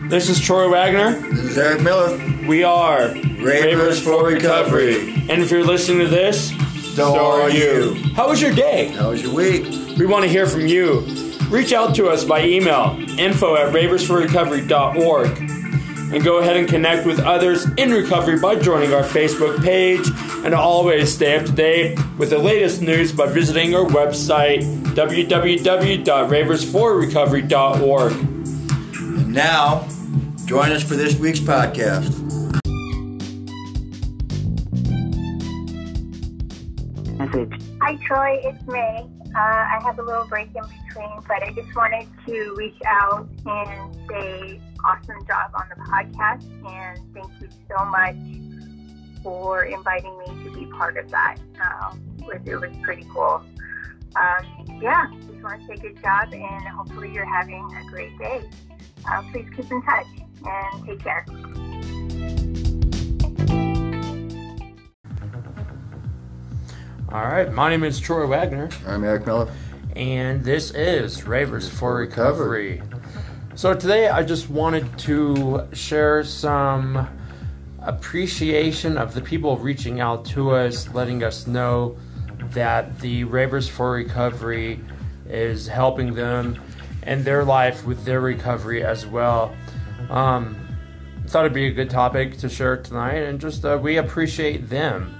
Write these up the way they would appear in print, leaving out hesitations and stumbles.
This is Troy Wagner. This is Eric Miller. We are Ravers for Recovery. And if you're listening to this, so are you. How was your day? How was your week? We want to hear from you. Reach out to us by email, info@raversforrecovery.org. And go ahead and connect with others in recovery by joining our Facebook page. And always stay up to date with the latest news by visiting our website, www.raversforrecovery.org. And now, join us for this week's podcast. Hi, Troy. It's May. I have a little break in between, but I just wanted to reach out and say awesome job on the podcast, and thank you so much for inviting me to be part of that. It was pretty cool. Just want to say good job, and hopefully you're having a great day. Please keep in touch, and take care. All right, my name is Troy Wagner. I'm Eric Miller. And this is Ravers for Recovery. So today I just wanted to share some appreciation of the people reaching out to us, letting us know that the Ravers for Recovery is helping them and their life with their recovery as well. Thought it'd be a good topic to share tonight, and just we appreciate them,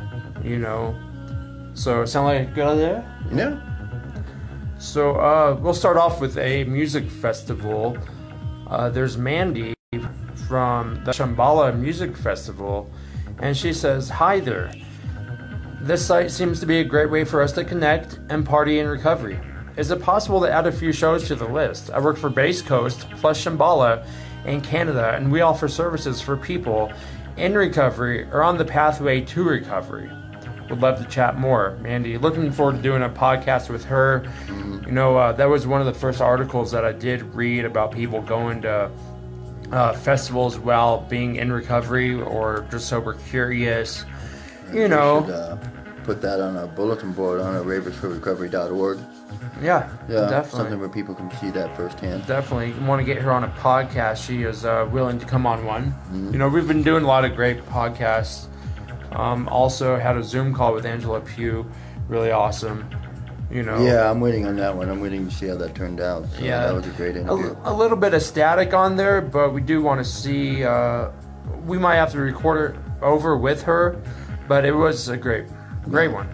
So, sound like a good idea? Yeah. So, we'll start off with a music festival. There's Mandy from the Shambhala Music Festival, and she says, "Hi there. This site seems to be a great way for us to connect and party in recovery. Is it possible to add a few shows to the list? I work for Base Coast plus Shambhala in Canada, and we offer services for people in recovery or on the pathway to recovery. Would love to chat more." Mandy, looking forward to doing a podcast with her. That was one of the first articles that I did read about people going to festivals while being in recovery or just sober curious. We should put that on a bulletin board on raversforrecovery.org. Yeah, definitely. Something where people can see that firsthand. Definitely want to get her on a podcast. She is willing to come on one. We've been doing a lot of great podcasts. Also had a Zoom call with Angela Pugh, really awesome. Yeah, I'm waiting on that one. I'm waiting to see how that turned out. So yeah, that was a great interview. A little bit of static on there, but we do want to see. We might have to record it over with her, but it was a great one.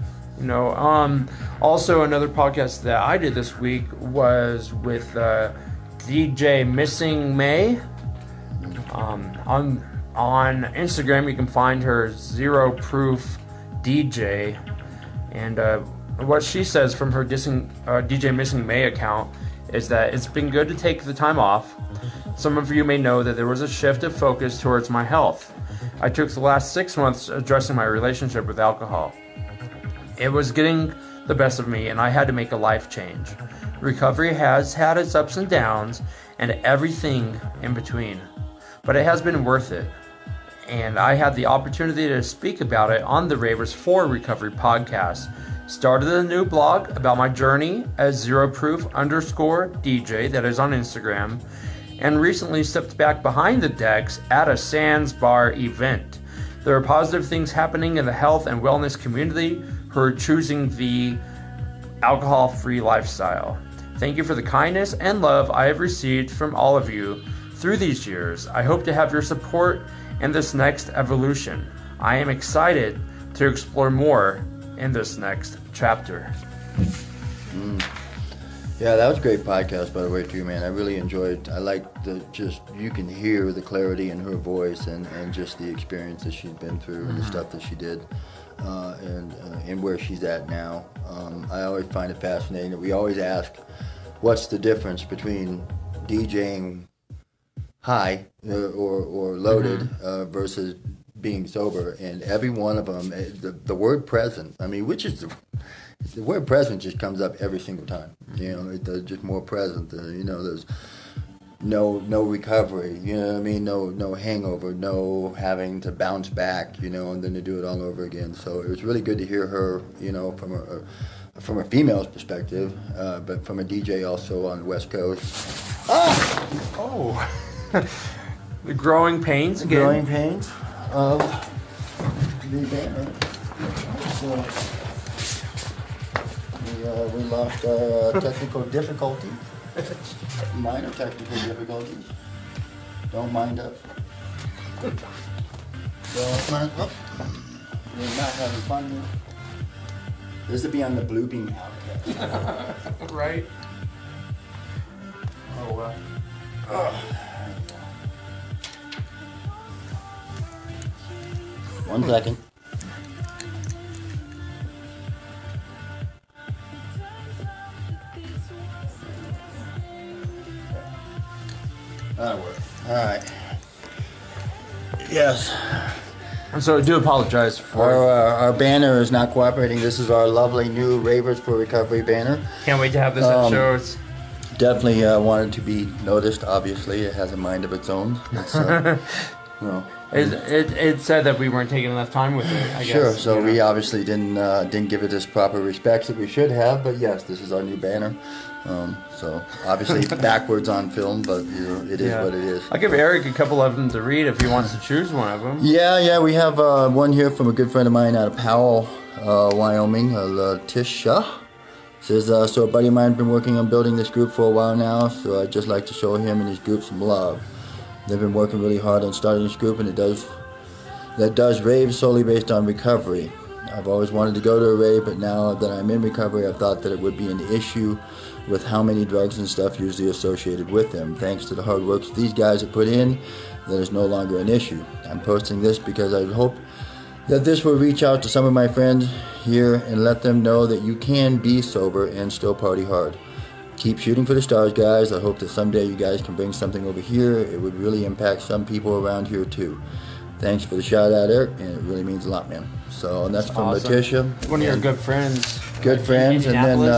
Also another podcast that I did this week was with DJ Missing May. On Instagram, you can find her Zero Proof DJ, and what she says from her DJ Missing May account is that it's been good to take the time off. Some of you may know that there was a shift of focus towards my health. I took the last 6 months addressing my relationship with alcohol. It was getting the best of me, and I had to make a life change. Recovery has had its ups and downs and everything in between, but it has been worth it. And I had the opportunity to speak about it on the Ravers for Recovery podcast. Started a new blog about my journey as zeroproof_DJ that is on Instagram, and recently stepped back behind the decks at a Sands Bar event. There are positive things happening in the health and wellness community who are choosing the alcohol-free lifestyle. Thank you for the kindness and love I have received from all of you through these years. I hope to have your support in this next evolution. I am excited to explore more in this next chapter. Yeah, that was a great podcast, by the way, too, man. I really enjoyed. I like you can hear the clarity in her voice and just the experience that she's been through and the stuff that she did, and where she's at now. I always find it fascinating that we always ask, what's the difference between DJing high or loaded versus being sober? And every one of them, the word present, which is the word present just comes up every single time. It's just more present. There's no recovery. No hangover. No having to bounce back. And then to do it all over again. So it was really good to hear her. From a female's perspective, but from a DJ also on the West Coast. Oh. The growing pains again. Growing pains of the banner. So we lost our technical difficulty. Minor technical difficulties. Don't mind us. Don't mind. Oh. We're not having fun here. This will be on the blooping podcast. Right. Oh well. One second. That'll work. All right. Yes. And so I do apologize for. Our banner is not cooperating. This is our lovely new Ravers for Recovery banner. Can't wait to have this at shows. Definitely wanted to be noticed. Obviously, it has a mind of its own. It's, no. It said that we weren't taking enough time with it. I guess. Sure. So we obviously didn't give it its proper respects that we should have. But yes, this is our new banner. So obviously backwards on film, but it is what it is. I'll give Eric a couple of them to read if he wants to choose one of them. Yeah. We have one here from a good friend of mine out of Powell, Wyoming, Letitia. Says, so a buddy of mine has been working on building this group for a while now, so I'd just like to show him and his group some love. They've been working really hard on starting this group, and that does raves solely based on recovery. I've always wanted to go to a rave, but now that I'm in recovery, I've thought that it would be an issue with how many drugs and stuff usually associated with them. Thanks to the hard work these guys have put in, that is no longer an issue. I'm posting this because I hope that this will reach out to some of my friends here and let them know that you can be sober and still party hard. Keep shooting for the stars, guys. I hope that someday you guys can bring something over here. It would really impact some people around here too. Thanks for the shout out, Eric, and it really means a lot, man. So, and that's from awesome. Letitia. One of your good friends. Good friends, and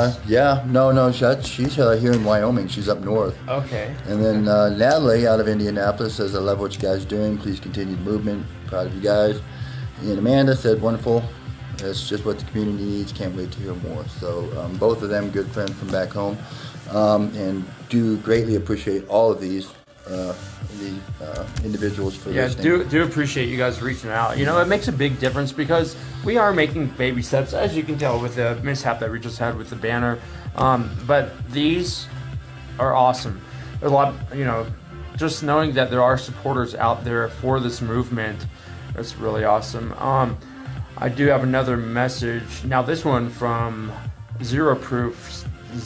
then she's here in Wyoming. She's up north. Okay. And then Natalie out of Indianapolis says, "I love what you guys are doing. Please continue the movement. Proud of you guys." And Amanda said, "Wonderful. It's just what the community needs. Can't wait to hear more." So both of them good friends from back home, and do greatly appreciate all of these individuals for listening. do appreciate you guys reaching out. It makes a big difference because we are making baby steps, as you can tell with the mishap that we just had with the banner. But these are awesome. A lot, just knowing that there are supporters out there for this movement, it's really awesome. I do have another message. Now this one from Zero Proof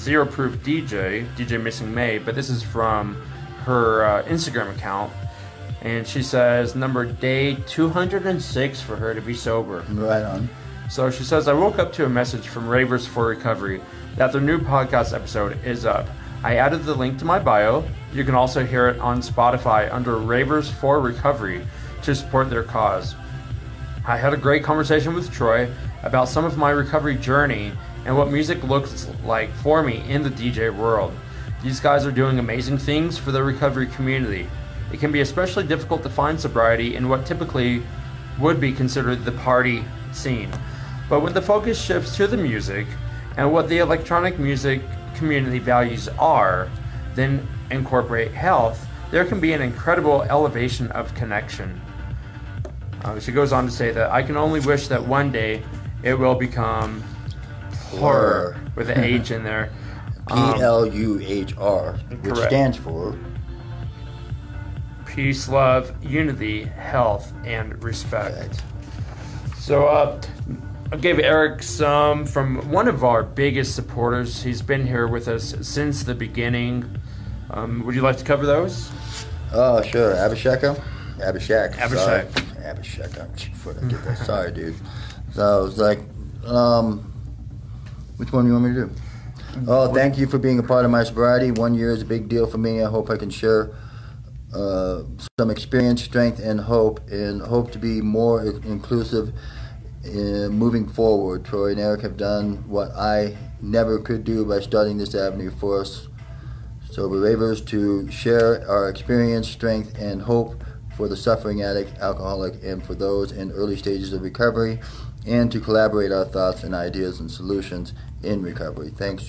DJ Missing May, but this is from her Instagram account, and she says number day 206 for her to be sober. Right on. So she says, I woke up to a message from Ravers for Recovery that their new podcast episode is up. I added the link to my bio. You can also hear it on Spotify under Ravers for Recovery to support their cause. I had a great conversation with Troy about some of my recovery journey and what music looks like for me in the DJ world. These guys are doing amazing things for the recovery community. It can be especially difficult to find sobriety in what typically would be considered the party scene. But when the focus shifts to the music and what the electronic music community values are, then incorporate health, there can be an incredible elevation of connection. She goes on to say that I can only wish that one day it will become horror with an H in there. PLUHR, which stands for peace, love, unity, health, and respect. So I gave Eric some from one of our biggest supporters. He's been here with us since the beginning. Would you like to cover those? Oh, sure. Abhishek. Sorry, dude. So it's like, which one do you want me to do? Oh, thank you for being a part of my sobriety. 1 year is a big deal for me. I hope I can share some experience, strength, and hope to be more inclusive moving forward. Troy and Eric have done what I never could do by starting this avenue for us. So we're ravers to share our experience, strength, and hope for the suffering addict, alcoholic, and for those in early stages of recovery, and to collaborate our thoughts and ideas and solutions in recovery. Thanks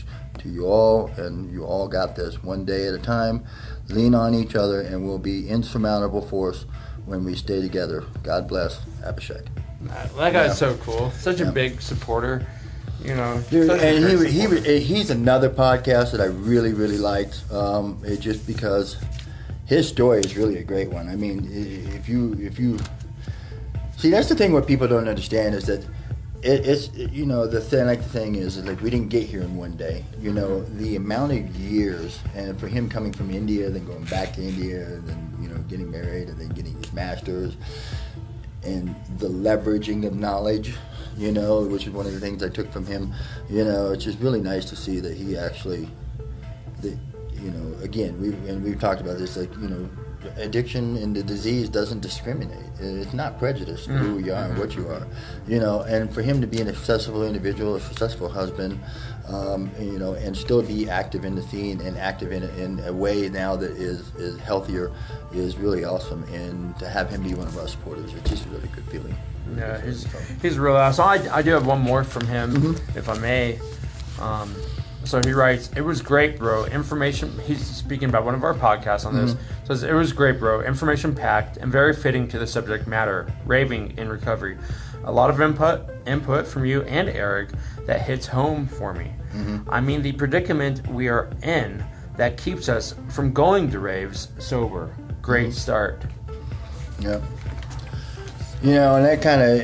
to you all, and you all got this one day at a time. Lean on each other, and we'll be insurmountable force when we stay together. God bless Abhishek. That guy's so cool. Such a big supporter. You know, dude, and he's another podcast that I really, really liked. It just because his story is really a great one. I mean, if you see, that's the thing what people don't understand is that it's you know, the thing is like we didn't get here in one day. You know, the amount of years, and for him coming from India, then going back to India, and then, you know, getting married, and then getting his master's, and the leveraging of knowledge, you know, which is one of the things I took from him. You know, it's just really nice to see that he actually, you know, again, we've talked about this, like, you know, addiction and the disease doesn't discriminate. It's not prejudice to who you are and what you are, you know. And for him to be an accessible individual, a successful husband, you know, and still be active in the scene and active in a way now that is healthier is really awesome. And to have him be one of our supporters, it's just a really good feeling. Yeah, he's really awesome. I do have one more from him, if I may. So he writes, "It was great, bro. Information." He's speaking about one of our podcasts on this. Says, "It was great, bro. Information packed and very fitting to the subject matter. Raving in recovery. A lot of input from you and Eric that hits home for me. I mean, the predicament we are in that keeps us from going to raves sober. Great start." Yeah. You know, and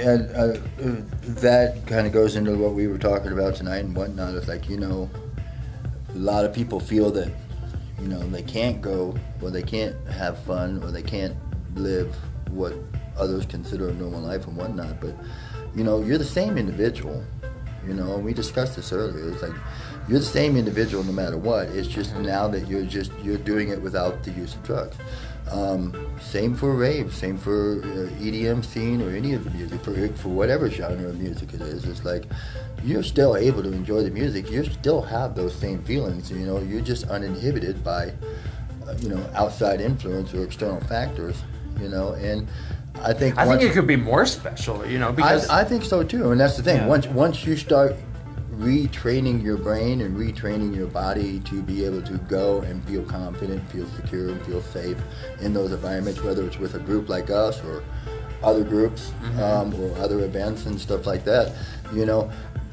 that kind of goes into what we were talking about tonight and whatnot. It's like, you know, a lot of people feel that, you know, they can't go, or they can't have fun, or they can't live what others consider a normal life and whatnot. But, you know, you're the same individual. You know, and we discussed this earlier. It's like you're the same individual no matter what. It's just now that you're doing it without the use of drugs. Same for rave, same for EDM scene or any of the music, for whatever genre of music it is. It's like you're still able to enjoy the music. You still have those same feelings. You know, you're just uninhibited by, you know, outside influence or external factors. You know, and I think it could be more special. You know, because I think so too. And that's the thing. Yeah. Once you start retraining your brain and retraining your body to be able to go and feel confident, feel secure, and feel safe in those environments, whether it's with a group like us or other groups or other events and stuff like that, you know,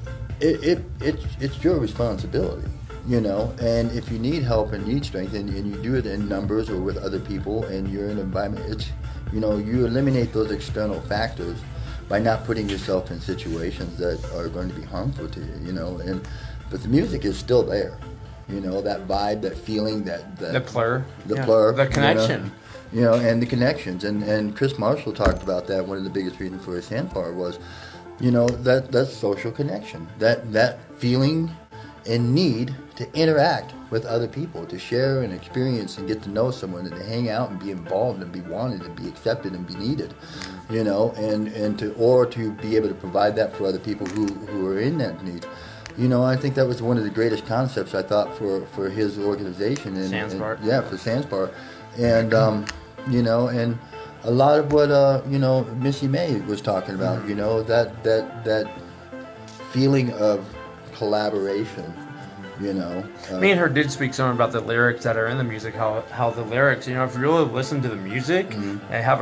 it's your responsibility, you know. And if you need help and need strength, and you do it in numbers or with other people, and you're in an environment, it's, you know, you eliminate those external factors by not putting yourself in situations that are going to be harmful to you, you know. But the music is still there, you know, that vibe, that feeling, the plur, the connection, you know, and the connections. And Chris Marshall talked about that. One of the biggest reasons for his Sandbar was, you know, that social connection, that feeling and need to interact with other people, to share and experience and get to know someone, and to hang out and be involved and be wanted and be accepted and be needed, you know, and to be able to provide that for other people who are in that need. You know, I think that was one of the greatest concepts, I thought, for his organization. Sandspar. For Sandspar. And, you know, and a lot of what, you know, Missy May was talking about, you know, that feeling of collaboration, you know. Me and her did speak some about the lyrics that are in the music, how the lyrics, you know, if you really listen to the music and have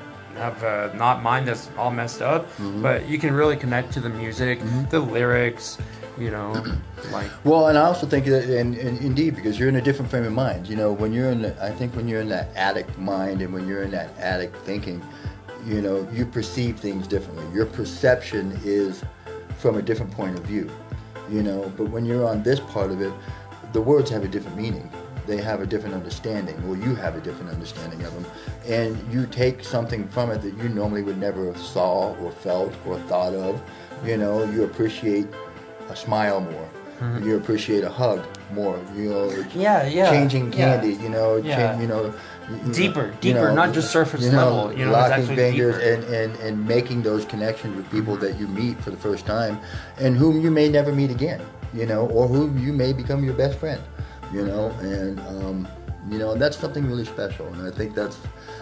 a not mind that's all messed up, but you can really connect to the music, the lyrics, you know, like. Well, and I also think that, and indeed, because you're in a different frame of mind, you know, when you're in that addict mind and when you're in that addict thinking, you know, you perceive things differently. Your perception is from a different point of view. You know, but when you're on this part of it, the words have a different meaning. They have a different understanding, or you have a different understanding of them. And you take something from it that you normally would never have saw or felt or thought of. You know, you appreciate a smile more. You appreciate a hug more. You know, changing candy, you know, you know, deeper, you know, not just surface level. You know, locking fingers and making those connections with people that you meet for the first time, and whom you may never meet again. You know, or whom you may become your best friend. You know, and you know, that's something really special. And I think that's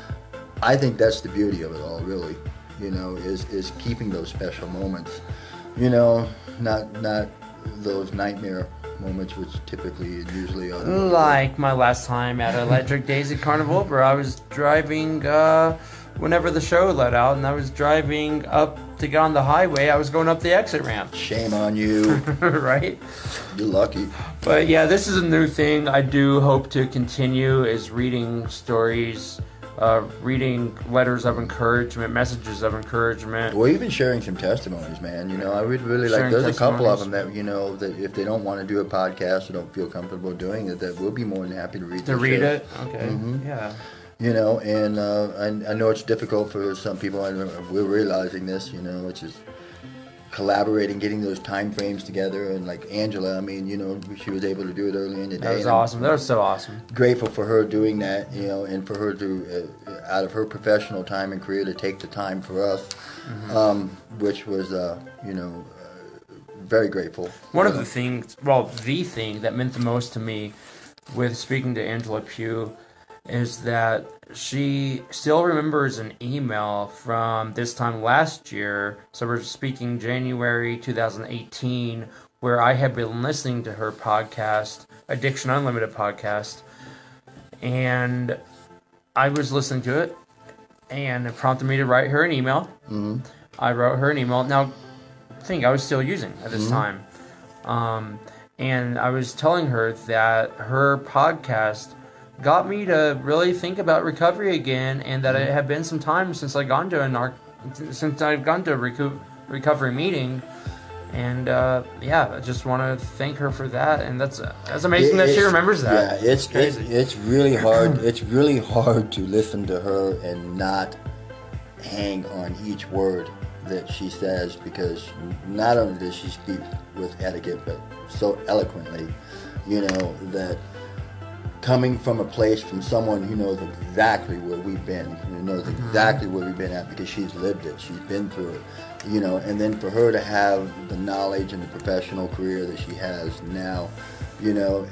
the beauty of it all, really. You know, is keeping those special moments. You know, not those nightmare moments, which typically and usually are like my last time at Electric Daisy Carnival, where I was driving whenever the show let out, and I was driving up to get on the highway. I was going up the exit ramp. Shame on you. Right? You're lucky. But yeah, this is a new thing I do hope to continue, is reading stories, reading letters of encouragement, messages of encouragement. Or even sharing some testimonies, man. You know, I would really like, there's a couple of them that, you know, that if they don't want to do a podcast or don't feel comfortable doing it, that we'll be more than happy to read it? Okay. Mm-hmm. Yeah. You know, and I know it's difficult for some people, and we're realizing this, you know, it's just collaborating, getting those time frames together. And like Angela, I mean, you know, she was able to do it early in the day. That was awesome. That was so awesome. Grateful for her doing that, you know, and for her to, out of her professional time and career, to take the time for us, which was, you know, very grateful. One of the things, the thing that meant the most to me with speaking to Angela Pugh is that she still remembers an email from this time last year. So we're speaking January 2018, where I had been listening to her podcast, Addiction Unlimited podcast, and I was listening to it, and it prompted me to write her an email. Mm-hmm. I wrote her an email. Now, I think I was still using at this time. And I was telling her that her podcast got me to really think about recovery again, and that it had been some time since I've gone to a recovery meeting, and I just want to thank her for that, and that's amazing that she remembers that. Yeah, it's crazy. It's really hard. It's really hard to listen to her and not hang on each word that she says, because not only does she speak with etiquette, but so eloquently, you know, that coming from a place from someone who knows exactly where we've been, who knows exactly where we've been at, because she's lived it, she's been through it, you know, and then for her to have the knowledge and the professional career that she has now, you know,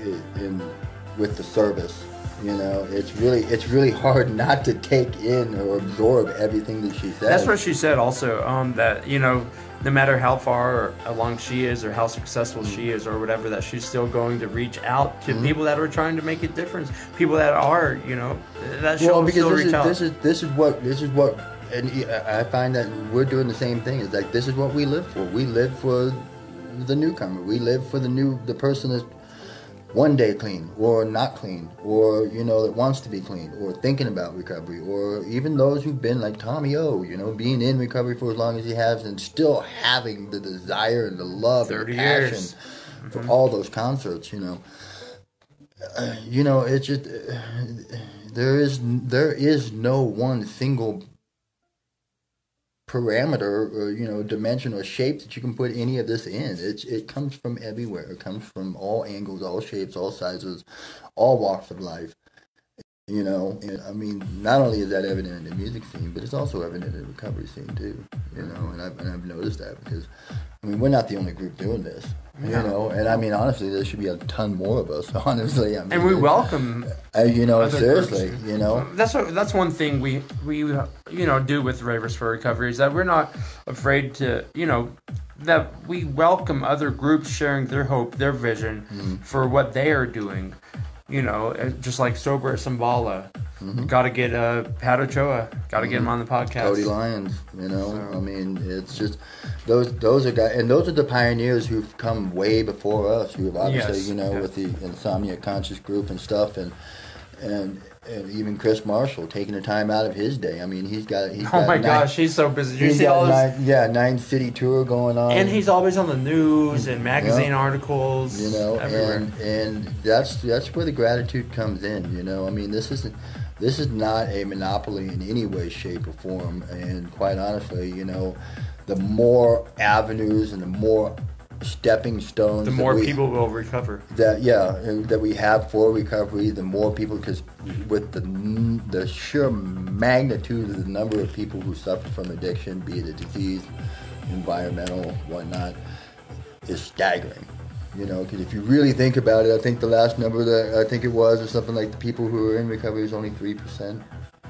with the service, you know, it's really hard not to take in or absorb everything that she says. That's what she said also, that, you know, no matter how far along she is or how successful she is or whatever, that she's still going to reach out to people that are trying to make a difference, people that are, you know, that she'll still reach out. This is what, and I find that we're doing the same thing. It's like, this is what we live for. We live for the newcomer. We live for the person that's one day clean or not clean, or, you know, that wants to be clean, or thinking about recovery, or even those who've been like Tommy O, you know, being in recovery for as long as he has and still having the desire and the love and the passion for all those concerts, you know. You know, it's just, there is no one single parameter or, you know, dimension or shape that you can put any of this in. It comes from everywhere. It comes from all angles, all shapes, all sizes, all walks of life. You know, and I mean, not only is that evident in the music scene, but it's also evident in the recovery scene too. You know, and I've noticed that, because, I mean, we're not the only group doing this. You know, and I mean, honestly, there should be a ton more of us. Honestly, I mean, and we welcome. You know, seriously, groups. You know, that's one thing we you know, do with Ravers for Recovery, is that we're not afraid to, you know, that we welcome other groups sharing their hope, their vision for what they are doing. You know, just like Sober at Shambhala. Got to get Pat Ochoa. Got to get him on the podcast. Cody Lyons. You know, so, I mean, it's just those are guys, and those are the pioneers who've come way before us. Who have obviously, you know, with the Insomnia Conscious group and stuff, and even Chris Marshall taking the time out of his day. I mean, he's got gosh, he's so busy. You see all this? 9 city tour going on, and he's always on the news and magazine articles. You know, everywhere. and that's where the gratitude comes in. You know, I mean, this is not a monopoly in any way, shape, or form. And quite honestly, you know, the more avenues and the more stepping stones, the more people will recover. That we have for recovery, the more people, because with the sheer magnitude of the number of people who suffer from addiction, be it a disease, environmental, whatnot, is staggering. You know, because if you really think about it, I think the last number that I think it was, or something like, the people who are in recovery is only 3%.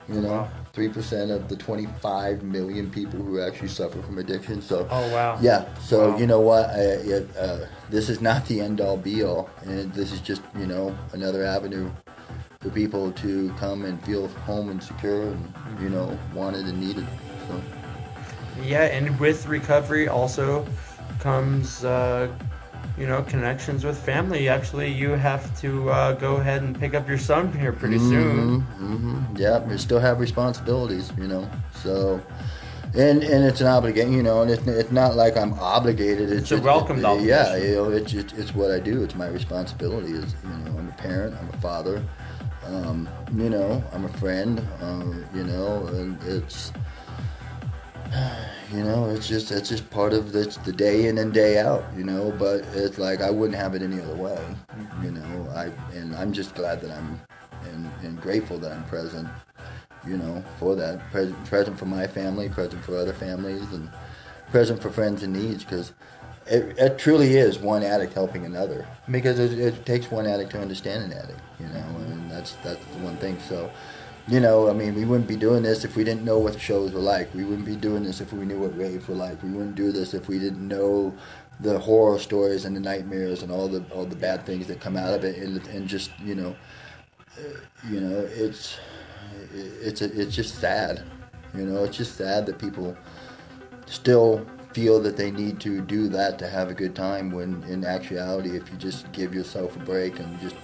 You know, Wow. 3% of the 25 million people who actually suffer from addiction. So, Oh, wow. yeah. So Wow. you know what? This is not the end all be all, and this is just another avenue for people to come and feel home and secure, and wanted and needed. So. Yeah, and with recovery also comes, connections with family. Actually, you have to go ahead and pick up your son here pretty soon. Yeah, we still have responsibilities, So, and it's an obligation, and it's not like I'm obligated. It's a welcomed obligation. Yeah, it's what I do. It's my responsibility. I'm a parent. I'm a father. I'm a friend. And it's. It's just part of the day in and day out, but it's like I wouldn't have it any other way, I'm just glad that I'm and grateful that I'm present, for that, present for my family, present for other families, and present for friends in need, because it truly is one addict helping another, because it takes one addict to understand an addict, and that's the one thing. So, we wouldn't be doing this if we didn't know what the shows were like. We wouldn't be doing this if we knew what raves were like. We wouldn't do this if we didn't know the horror stories and the nightmares and all the bad things that come out of it. And just it's just sad. It's just sad that people still feel that they need to do that to have a good time, when in actuality, if you just give yourself a break and just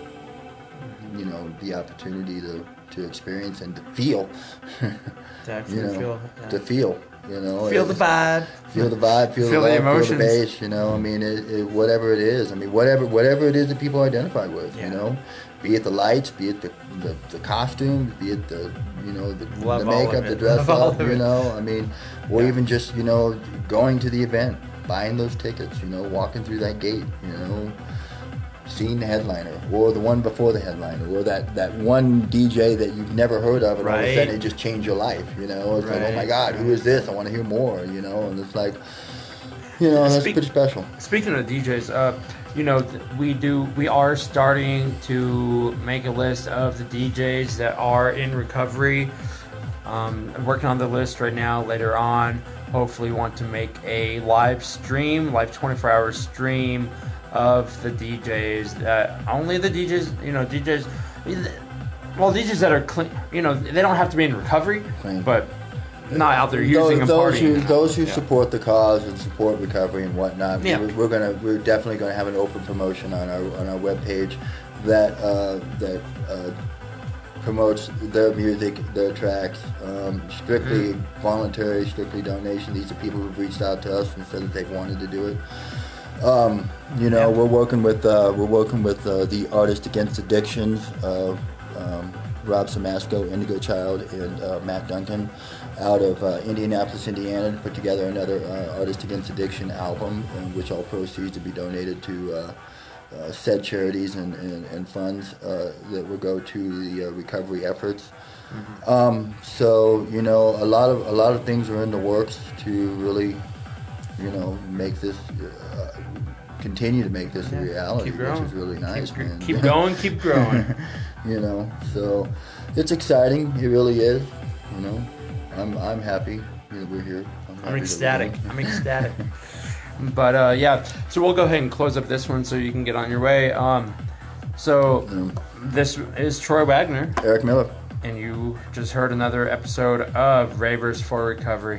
the opportunity to experience and to feel, To actually feel. Yeah. to feel, Feel the vibe. feel the vibe, feel the love, the emotions. feel the bass, whatever it is. Whatever it is that people identify with, Yeah. Be it the lights, be it the costumes, be it the Love all makeup, of the it. dress Love all up, of it. or Yeah. even just going to the event, buying those tickets, walking through that gate, seeing the headliner, or the one before the headliner, or that one DJ that you've never heard of, and all of a Right. sudden it just changed your life. It's like, oh my Right. God, who is this? I want to hear more. And it's like, that's pretty special. Speaking of DJs, we are starting to make a list of the DJs that are in recovery. I'm working on the list right now. Later on, hopefully want to make a live 24-hour stream of the DJs that only the DJs that are clean, they don't have to be in recovery, Clean. but not out there using and partying. Those who Yeah. support the cause and support recovery and whatnot. Yeah. We're definitely gonna have an open promotion on our webpage that promotes their music, their tracks, strictly voluntary, strictly donation. These are people who've reached out to us and said that they've wanted to do it. We're working with the Artists Against Addictions, Rob Samasco, Indigo Child, and Matt Duncan, out of Indianapolis, Indiana, to put together another Artists Against Addiction album, in which all proceeds will be donated to said charities and funds that will go to the recovery efforts. So a lot of things are in the works to really make this, continue to make this a reality, Keep growing. which is really nice, man. Keep going, keep growing. So it's exciting. It really is. I'm happy that we're here. I'm ecstatic. But so we'll go ahead and close up this one so you can get on your way. This is Troy Wagner, Eric Miller. and you just heard another episode of Ravers for Recovery.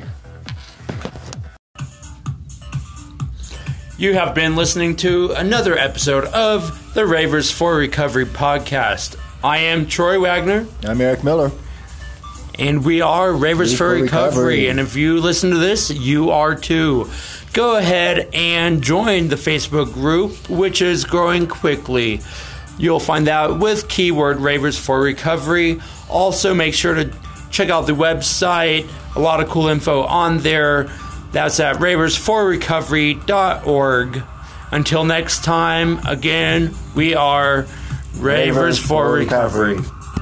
You have been listening to another episode of the Ravers for Recovery podcast. I am Troy Wagner, I'm Eric Miller. and we are Ravers for Recovery. And if you listen to this, you are too. Go ahead and join the Facebook group, which is growing quickly. You'll find out with keyword Ravers for Recovery. Also, make sure to check out the website. A lot of cool info on there. That's at raversforrecovery.org. Until next time, again, we are Ravers for Recovery.